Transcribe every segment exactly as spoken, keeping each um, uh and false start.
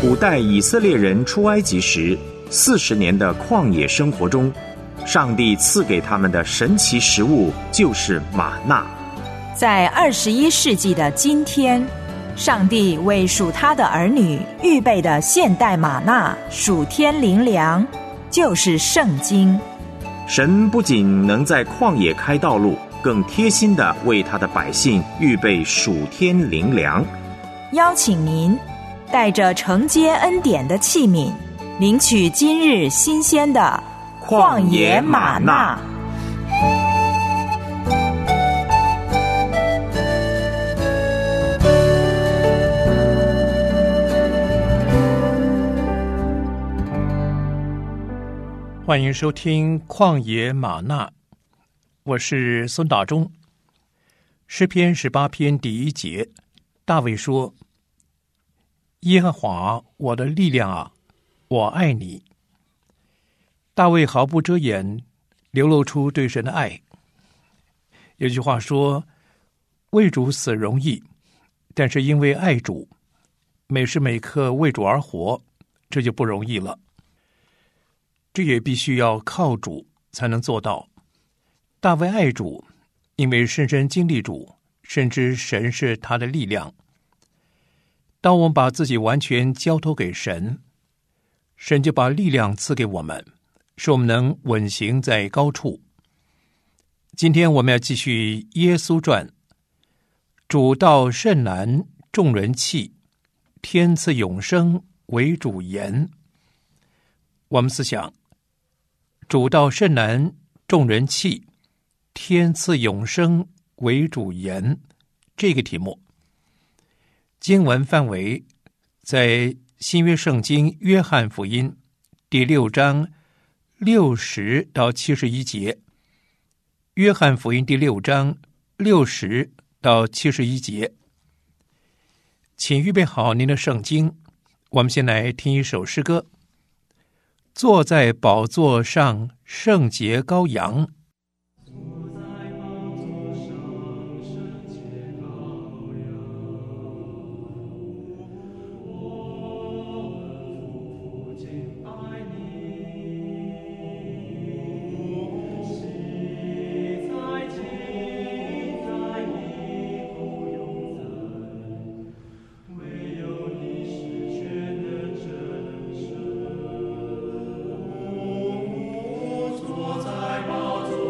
古代以色列人出埃及时四十年的旷野生活中，上帝赐给他们的神奇食物就是玛纳。 在二十一世纪的今天，上帝为属他的儿女预备的现代玛纳属天灵粮，就是圣经。 神不仅能在旷野开道路，更贴心地为他的百姓预备属天灵粮。 邀请您带着承接恩典的器皿，领取今日新鲜的旷野玛纳。 欢迎收听旷野玛纳，我是孙大中。诗篇十八篇第一节，大卫说：耶和华我的力量啊，我爱你。大卫毫不遮掩流露出对神的爱。有句话说，为主死容易，但是因为爱主，每时每刻为主而活，这就不容易了。这也必须要靠主才能做到。大卫爱主，因为深深经历主，深知神是他的力量。当我们把自己完全交托给神，神就把力量赐给我们，使我们能稳行在高处。今天我们要继续耶稣传，主道甚难，众人弃，天赐永生，为主言。我们思想，主道甚难，众人弃，天赐永生，为主言，这个题目。经文范围在新约圣经约翰福音第六章六十到七十一节。约翰福音第六章六十到七十一节。请预备好您的圣经，我们先来听一首诗歌。坐在宝座上，圣洁羔羊。 坐在宝座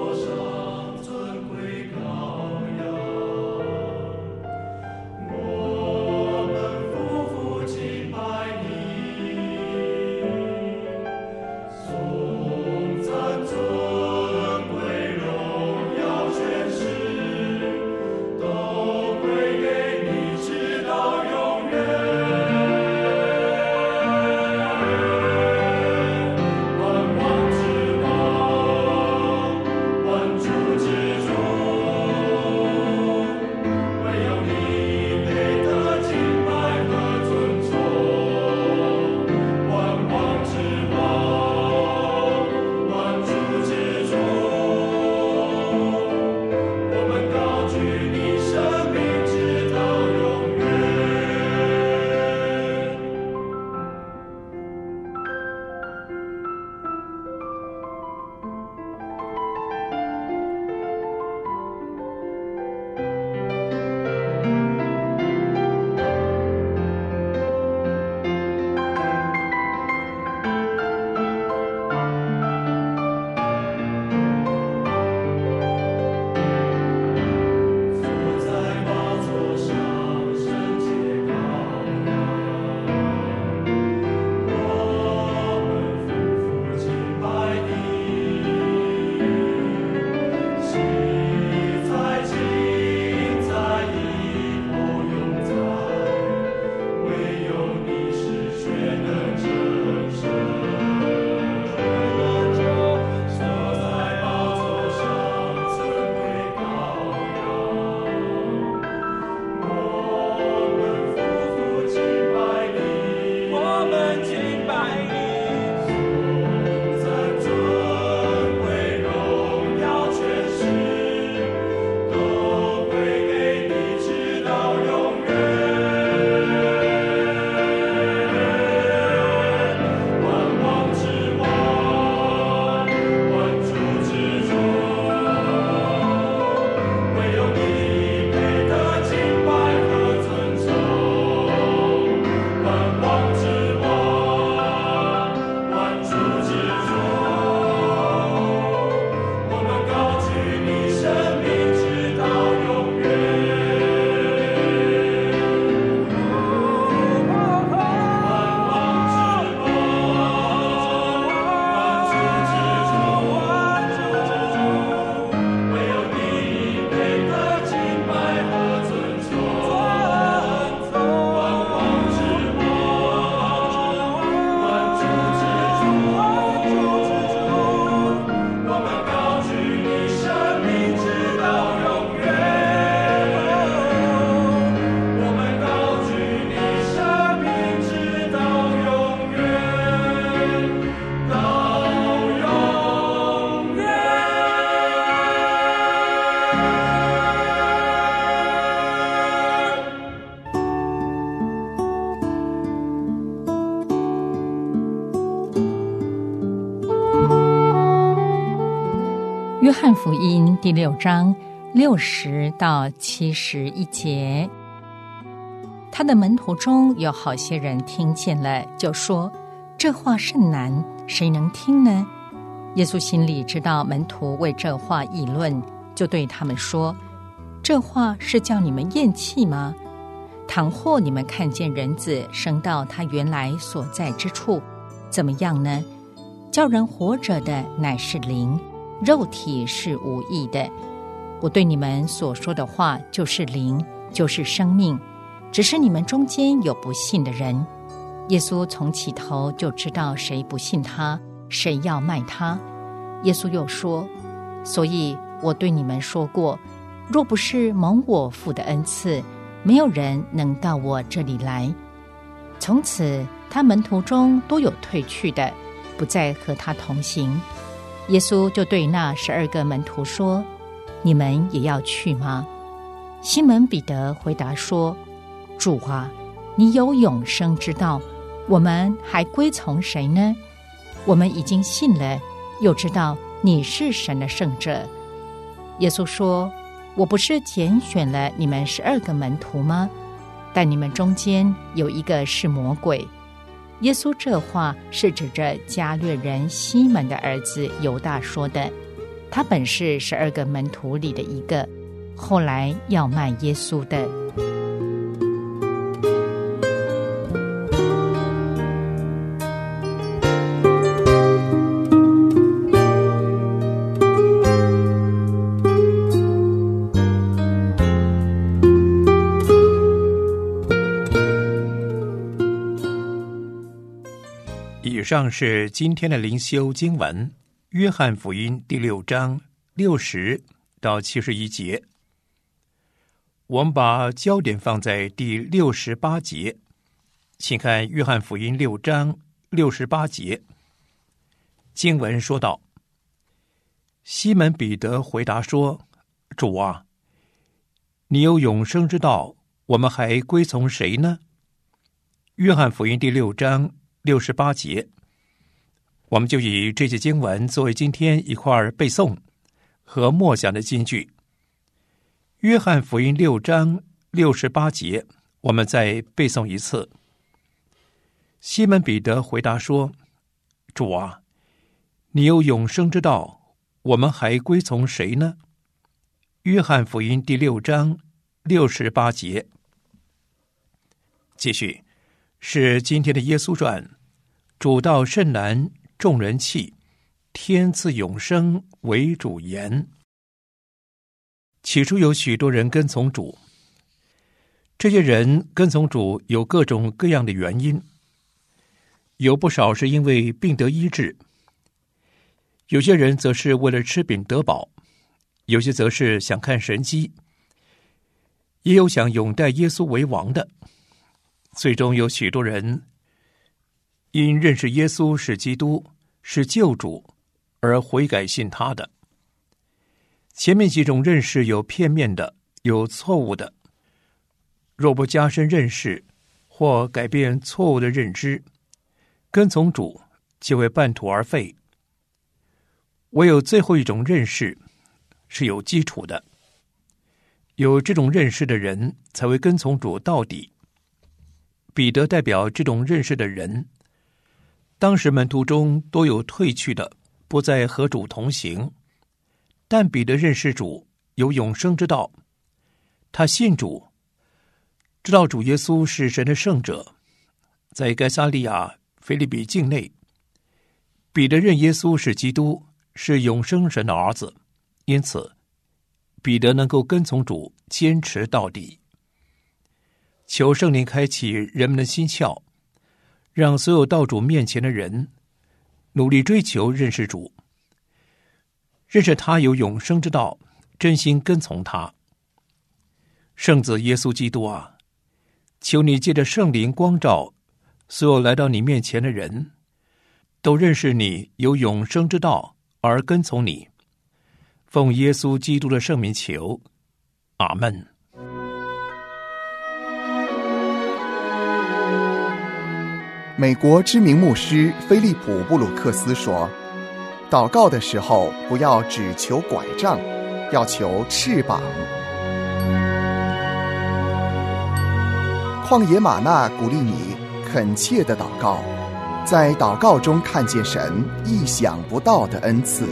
翰福音第六章六十到七十一节，他的门徒中有好些人听见了，就说：这话甚难，谁能听呢？耶稣心里知道门徒为这话议论，就对他们说：这话是叫你们厌弃吗？倘或你们看见人子升到他原来所在之处，怎么样呢？叫人活着的乃是灵，肉体是无益的。我对你们所说的话就是灵，就是生命，只是你们中间有不信的人。耶稣从起头就知道谁不信他，谁要卖他。耶稣又说：所以我对你们说过，若不是蒙我父的恩赐，没有人能到我这里来。从此他门徒中都有退去的，不再和他同行。耶稣就对那十二个门徒说：你们也要去吗？西门彼得回答说：主啊，你有永生之道，我们还归从谁呢？我们已经信了，又知道你是神的圣者。耶稣说：我不是拣选了你们十二个门徒吗？但你们中间有一个是魔鬼。耶稣这话是指着加略人西门的儿子犹大说的，他本是十二个门徒里的一个，后来要卖耶稣的。 以上是今天的灵修经文，约翰福音第六章六十到七十一节。我们把焦点放在第六十八节，请看约翰福音六章六十八节。经文说道：西门彼得回答说：主啊，你有永生之道，我们还归从谁呢？约翰福音第六章六十八节，我们就以这节经文作为今天一块背诵和默想的金句。约翰福音六章六十八节，我们再背诵一次。西门彼得回答说：主啊，你有永生之道，我们还归从谁呢？约翰福音第六章六十八节。继续是今天的耶稣传，主道甚难，众人弃，天赐永生为主言。起初有许多人跟从主，这些人跟从主有各种各样的原因，有不少是因为病得医治，有些人则是为了吃饼得饱，有些则是想看神迹，也有想拥戴耶稣为王的。最终有许多人因认识耶稣是基督，是救主，而悔改信他的。前面几种认识有片面的，有错误的，若不加深认识或改变错误的认知，跟从主就会半途而废。唯有最后一种认识是有基础的，有这种认识的人才会跟从主到底。彼得代表这种认识的人，当时门徒中都有退去的，不再和主同行，但彼得认识主，有永生之道，他信主，知道主耶稣是神的圣者。在该撒利亚腓立比境内，彼得认耶稣是基督，是永生神的儿子，因此彼得能够跟从主，坚持到底。求圣灵开启人们的心窍，让所有到主面前的人努力追求认识主，认识他有永生之道，真心跟从他。圣子耶稣基督啊，求你借着圣灵光照所有来到你面前的人，都认识你有永生之道而跟从你。奉耶稣基督的圣名求，阿们。 美国知名牧师菲利普·布鲁克斯说， 祷告的时候不要只求拐杖，要求翅膀。旷野吗哪鼓励你恳切的祷告，在祷告中看见神意想不到的恩赐。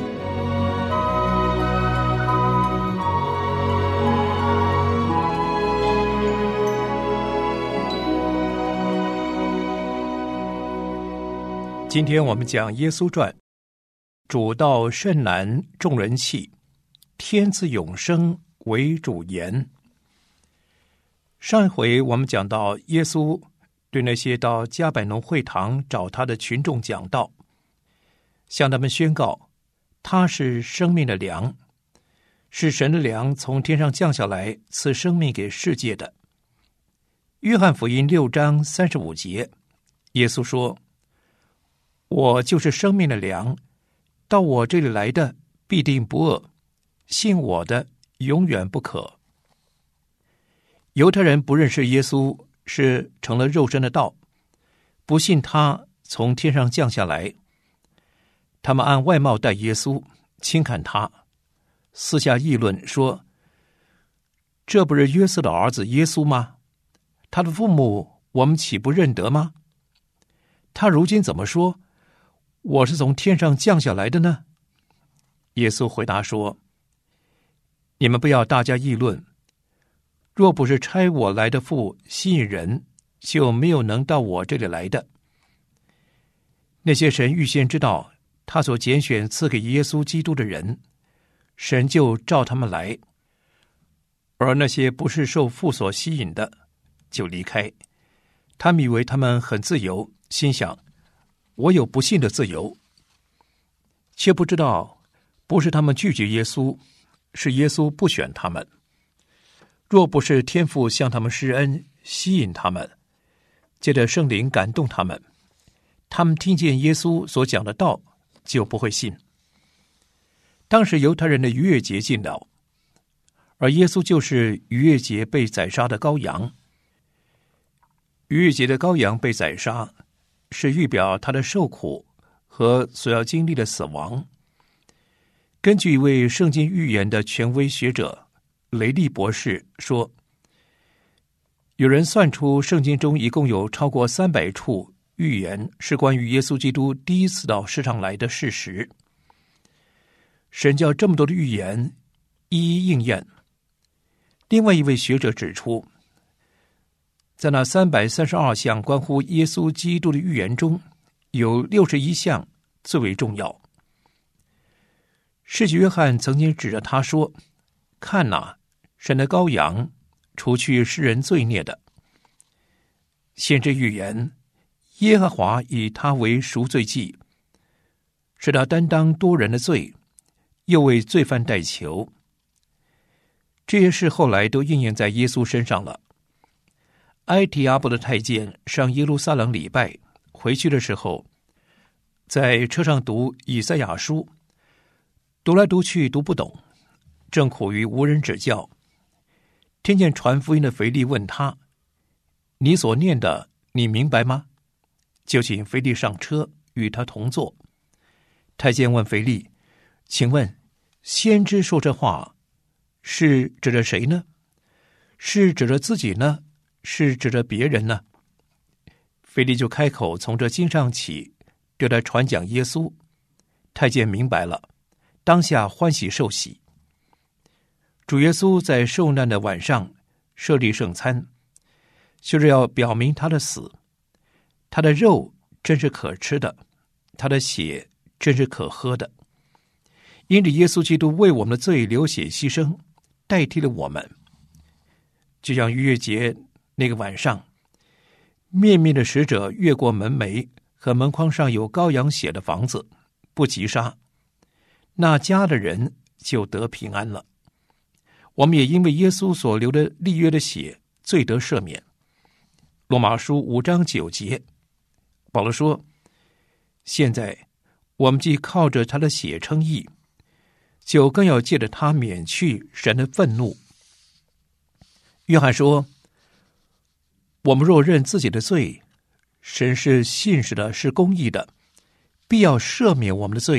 今天我们讲耶稣传，主道甚难，众人弃，天赐永生为主言。上一回我们讲到耶稣对那些到迦百农会堂找他的群众讲道，向他们宣告他是生命的粮，是神的粮从天上降下来赐生命给世界的。约翰福音六章三十五节，耶稣说，我就是生命的粮，到我这里来的必定不饿，信我的永远不渴。犹太人不认识耶稣是成了肉身的道，不信他从天上降下来，他们按外貌待耶稣，轻看他，私下议论说，这不是约瑟的儿子耶稣吗？他的父母我们岂不认得吗？他如今怎么说我是从天上降下来的呢？耶稣回答说，你们不要大家议论，若不是差我来的父吸引人，就没有能到我这里来的。那些神预先知道他所拣选赐给耶稣基督的人，神就召他们来，而那些不是受父所吸引的，就离开。他们以为他们很自由，心想，我有不信的自由，却不知道不是他们拒绝耶稣，是耶稣不选他们。若不是天父向他们施恩，吸引他们，借着圣灵感动他们，他们听见耶稣所讲的道，就不会信。当时犹太人的逾越节近了，而耶稣就是逾越节被宰杀的羔羊。逾越节的羔羊被宰杀，是预表他的受苦和所要经历的死亡。根据一位圣经预言的权威学者雷利博士说，有人算出圣经中一共有超过三百处预言是关于耶稣基督第一次到世上来的事实。神叫这么多的预言一一应验。另外一位学者指出，在那三百三十二项关乎耶稣基督的预言中，有六十一项最为重要。施洗约翰曾经指着他说，看哪，神的羔羊，除去世人罪孽的。先知预言，耶和华以他为赎罪祭，使他担当多人的罪，又为罪犯代求。这些事后来都应验在耶稣身上了。埃提阿伯的太监上耶路撒冷礼拜，回去的时候，在车上读以赛亚书，读来读去读不懂，正苦于无人指教。听见传福音的腓利问他，你所念的你明白吗？就请腓利上车与他同坐。太监问腓利，请问先知说这话是指着谁呢？是指着自己呢，是指着别人呢？腓利就开口从这经上起，对他传讲耶稣。太监明白了，当下欢喜受洗。主耶稣在受难的晚上设立圣餐，就是要表明他的死。他的肉真是可吃的，他的血真是可喝的。因着耶稣基督为我们的罪流血牺牲，代替了我们。就像逾越节那个晚上，面面的使者越过门楣和门框上有羔羊血的房子，不击杀，那家的人就得平安了。我们也因为耶稣所流的立约的血，罪得赦免。罗马书五章九节，保罗说，现在我们既靠着他的血称义，就更要借着他免去神的愤怒。约翰说，我们若认自己的罪，神是信实的，是公义的，必要赦免我们的罪，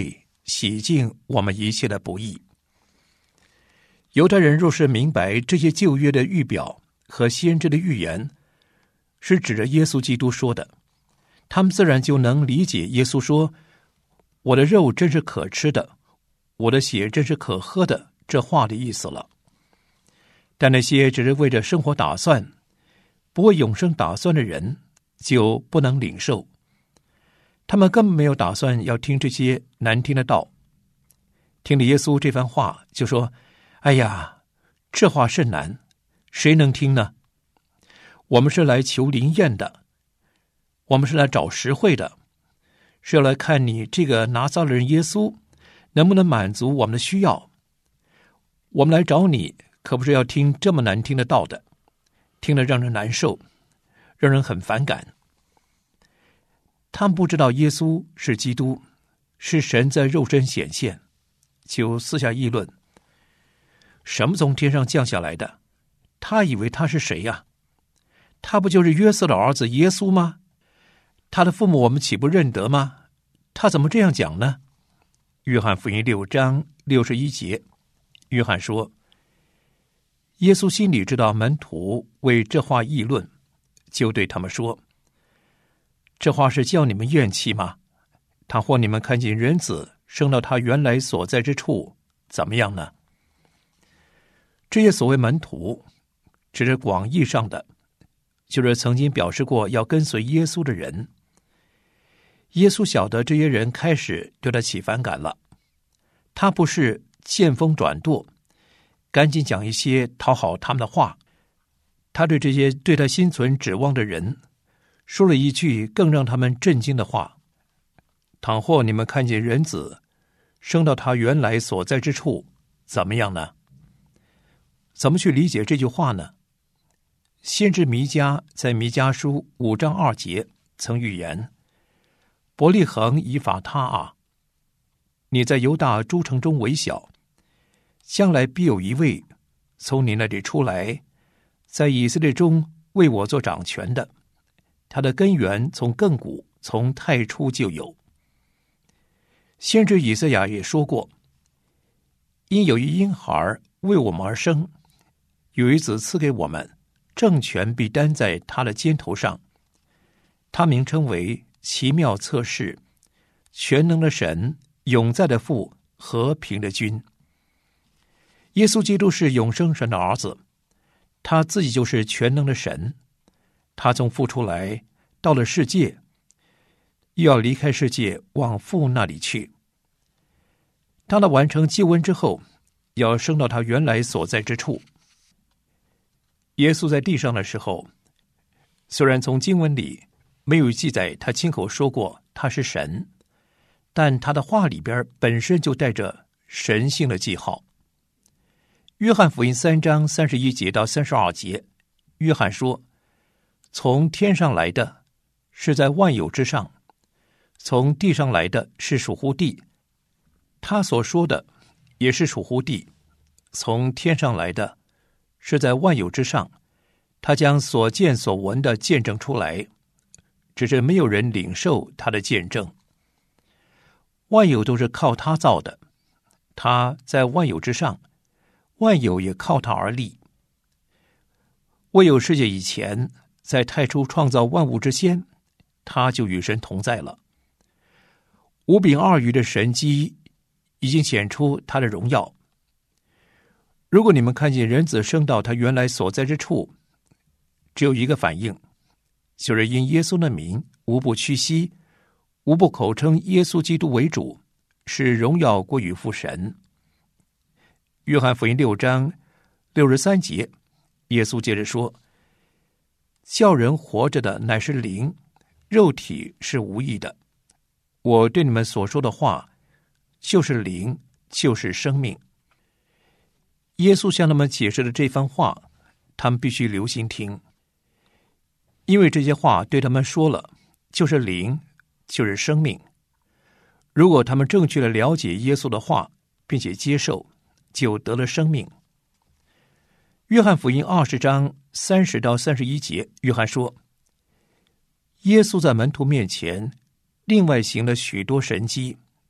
洗净我们一切的不义。犹太人若是明白这些旧约的预表和先知的预言是指着耶稣基督说的，他们自然就能理解耶稣说我的肉真是可吃的，我的血真是可喝的这话的意思了。但那些只是为着生活打算，不为永生打算的人就不能领受，他们根本没有打算要听这些难听的道。听了耶稣这番话就说，哎呀，这话甚难，谁能听呢？我们是来求灵验的，我们是来找实惠的，是要来看你这个拿撒勒人耶稣能不能满足我们的需要。我们来找你可不是要听这么难听的道的，听了让人难受，让人很反感。他们不知道耶稣是基督，是神在肉身显现，就私下议论，什么从天上降下来的？他以为他是谁呀？他不就是约瑟的儿子耶稣吗？他的父母我们岂不认得吗？他怎么这样讲呢？约翰福音六章六十一节，约翰说，耶稣心里知道门徒为这话议论，就对他们说，这话是叫你们怨气吗？倘或你们看见人子升到他原来所在之处，怎么样呢？这些所谓门徒只是广义上的，就是曾经表示过要跟随耶稣的人。耶稣晓得这些人开始对他起反感了，他不是见风转舵，赶紧讲一些讨好他们的话。他对这些对他心存指望的人说了一句更让他们震惊的话，倘或你们看见人子升到他原来所在之处，怎么样呢？怎么去理解这句话呢？先知弥迦在弥迦书五章二节曾预言，伯利恒以法他啊，你在犹大诸城中为小，将来必有一位从你那里出来，在以色列中为我做掌权的，他的根源从亘古，从太初就有。先知以赛亚也说过，因有一婴孩为我们而生，有一子赐给我们，政权必担在他的肩头上，他名称为奇妙策士，全能的神，永在的父，和平的君。耶稣基督是永生神的儿子，他自己就是全能的神，他从父出来，到了世界，又要离开世界往父那里去。当他完成救恩之后，要升到他原来所在之处。耶稣在地上的时候，虽然从经文里没有记载他亲口说过他是神，但他的话里边本身就带着神性的记号。约翰福音三章三十一节到三十二节，约翰说，从天上来的是在万有之上，从地上来的是属乎地，他所说的也是属乎地，从天上来的是在万有之上，他将所见所闻的见证出来，只是没有人领受他的见证。万有都是靠他造的，他在万有之上，万有也靠他而立。未有世界以前，在太初创造万物之先，他就与神同在了。五饼二鱼的神迹已经显出他的荣耀。如果你们看见人子升到他原来所在之处，只有一个反应，就是因耶稣的名无不屈膝，无不口称耶稣基督为主，使荣耀归于父神。约翰福音六章六十三节，耶稣接着说，叫人活着的乃是灵，肉体是无益的。我对你们所说的话就是灵，就是生命。耶稣向他们解释的这番话，他们必须留心听，因为这些话对他们说了，就是灵，就是生命。如果他们正确的了解耶稣的话，并且接受，就得了生命。约翰福音二十章三十到三十一节，约翰说，耶稣在门徒面前另外行了许多神迹，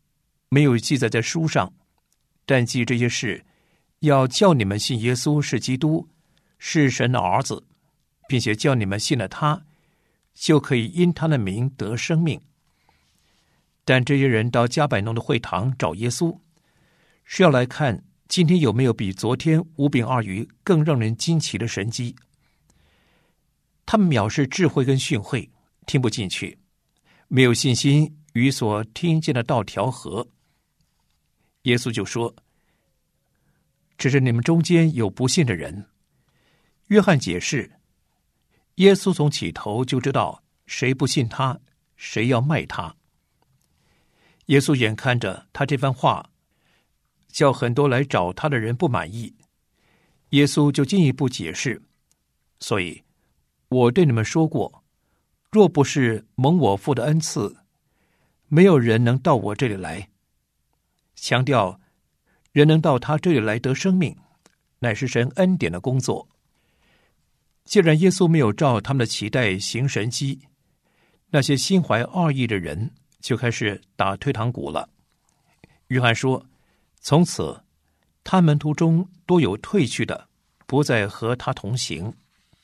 没有记载在书上，但记这些事，要叫你们信耶稣是基督，是神的儿子，并且叫你们信了他，就可以因他的名得生命。但这些人到迦百农的会堂找耶稣，是要来看今天有没有比昨天五饼二鱼更让人惊奇的神迹。他们藐视智慧跟训诲，听不进去，没有信心与所听见的道调和。耶稣就说，只是你们中间有不信的人。约翰解释，耶稣从起头就知道谁不信他，谁要卖他。耶稣眼看着他这番话叫很多来找他的人不满意，耶稣就进一步解释，所以我对你们说过，若不是蒙我父的恩赐，没有人能到我这里来。强调人能到他这里来得生命，乃是神恩典的工作。既然耶稣没有照他们的期待行神迹，那些心怀二意的人就开始打退堂鼓了。约翰说，从此他门徒中多有退去的，不再和他同行。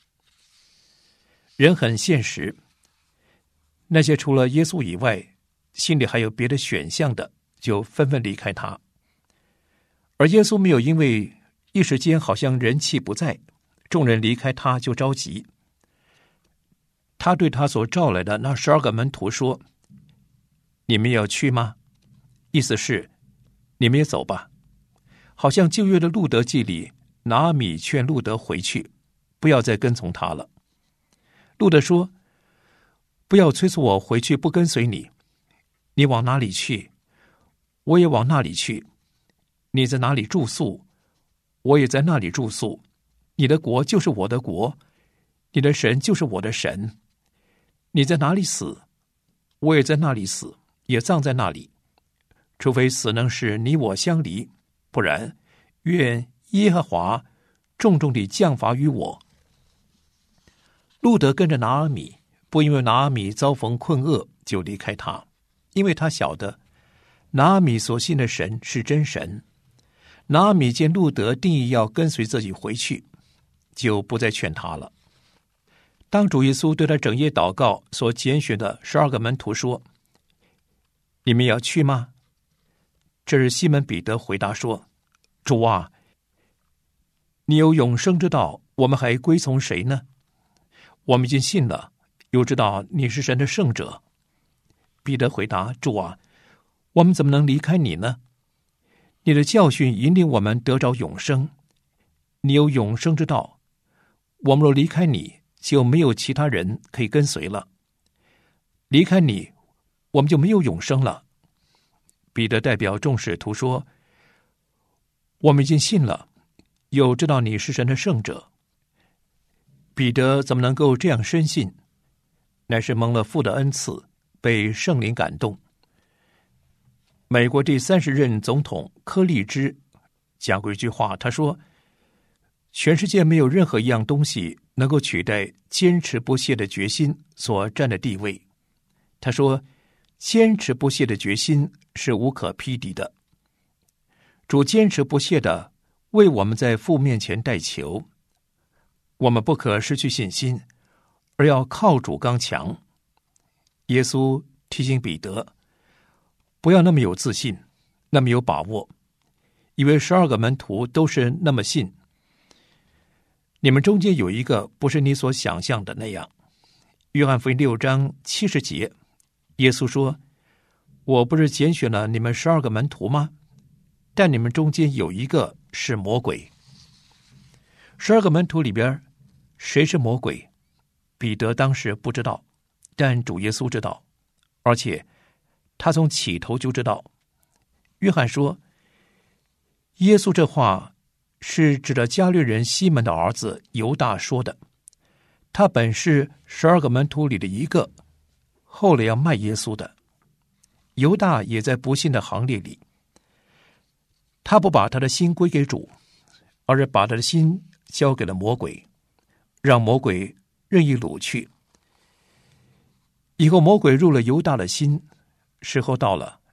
人很现实，那些除了耶稣以外心里还有别的选项的，就纷纷离开他。而耶稣没有因为一时间好像人气不在，众人离开他就着急。他对他所召来的那十二个门徒说，你们要去吗？意思是你们也走吧。好像旧约的路德记里，拿俄米劝路德回去，不要再跟从他了。路德说，不要催促我回去不跟随你，你往哪里去，我也往那里去。你在哪里住宿，我也在那里住宿。你的国就是我的国，你的神就是我的神。你在哪里死，我也在那里死，也葬在那里。除非死能使你我相离，不然愿耶和华重重地降罚于我。路德跟着拿俄米，不因为拿俄米遭逢困厄就离开他，因为他晓得拿俄米所信的神是真神。拿俄米见路德定义要跟随自己回去，就不再劝他了。当主耶稣对他整夜祷告所拣选的十二个门徒说，你们要去吗？这是西门彼得回答说，主啊，你有永生之道，我们还归从谁呢？我们已经信了，又知道你是神的圣者。彼得回答，主啊，我们怎么能离开你呢？你的教训引领我们得着永生，你有永生之道，我们若离开你，就没有其他人可以跟随了。离开你，我们就没有永生了。彼得代表众使徒说，我们已经信了，又知道你是神的圣者。彼得怎么能够这样深信？乃是蒙了父的恩赐，被圣灵感动。美国第三十任总统柯立芝讲过一句话，他说，全世界没有任何一样东西能够取代坚持不懈的决心所占的地位。他说，坚持不懈的决心是无可匹敌的。主坚持不懈的为我们在父面前代求，我们不可失去信心，而要靠主刚强。耶稣提醒彼得，不要那么有自信，那么有把握，以为十二个门徒都是那么信。你们中间有一个不是你所想象的那样。约翰福音六章七十节，耶稣说，我不是拣选了你们十二个门徒吗？但你们中间有一个是魔鬼。十二个门徒里边，谁是魔鬼？彼得当时不知道，但主耶稣知道，而且他从起头就知道。约翰说，耶稣这话是指着加略人西门的儿子犹大说的，他本是十二个门徒里的一个，后来要卖耶稣的。犹大也在不信的行列里，他不把他的心归给主，而是把他的心交给了魔鬼，让魔鬼任意掳去。以后魔鬼入了犹大的心，时候到了，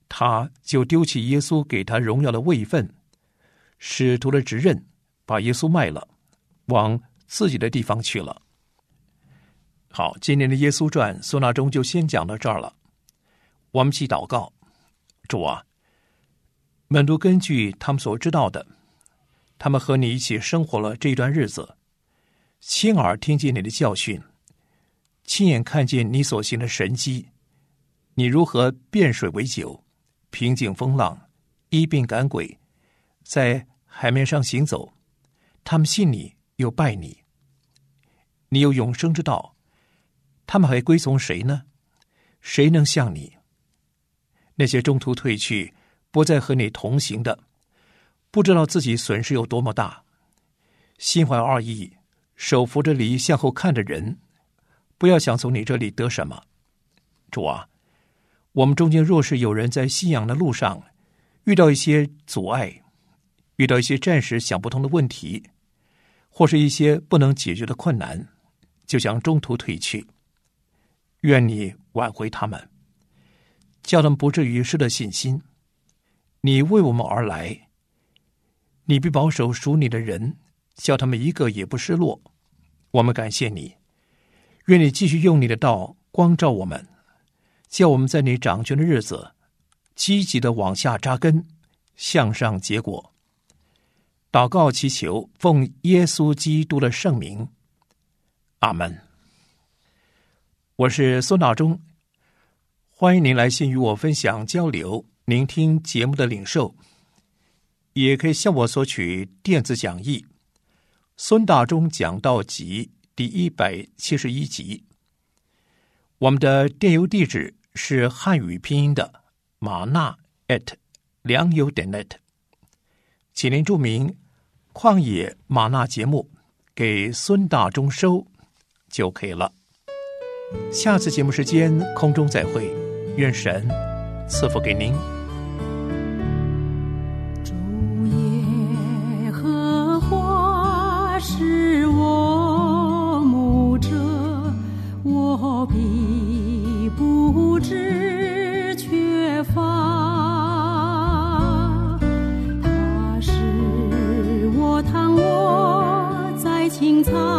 他就丢弃耶稣给他荣耀的位分，使徒的职任，把耶稣卖了，往自己的地方去了。好，今年的耶稣传孙大中就先讲到这儿了。我们去祷告。主啊，门徒根据他们所知道的，他们和你一起生活了这段日子，亲耳听见你的教训，亲眼看见你所行的神迹，你如何变水为酒，平静风浪，医病赶鬼，在海面上行走。他们信你，又拜你。你有永生之道，他们还归从谁呢？谁能像你？那些中途退去，不再和你同行的，不知道自己损失有多么大，心怀二意，手扶着犁向后看的人，不要想从你这里得什么。主啊，我们中间若是有人在信仰的路上遇到一些阻碍，遇到一些暂时想不通的问题，或是一些不能解决的困难，就想中途退去，愿你挽回他们，叫他们不至于失了信心。你为我们而来，你必保守属你的人，叫他们一个也不失落。我们感谢你，愿你继续用你的道光照我们，叫我们在你掌权的日子积极的往下扎根，向上结果。祷告祈求，奉耶稣基督的圣名，阿们。我是孙大中，欢迎您来信与我分享交流，聆听节目的领受，也可以向我索取电子讲义《孙大中讲道集》第一百七十一集。我们的电邮地址是汉语拼音的马纳 at 良友点 net， 请您注明旷野马纳节目给孙大中收就可以了。下次节目时间空中再会，愿神赐福给您。 主耶和华是我牧者，我必不致缺乏。他是我躺卧在青草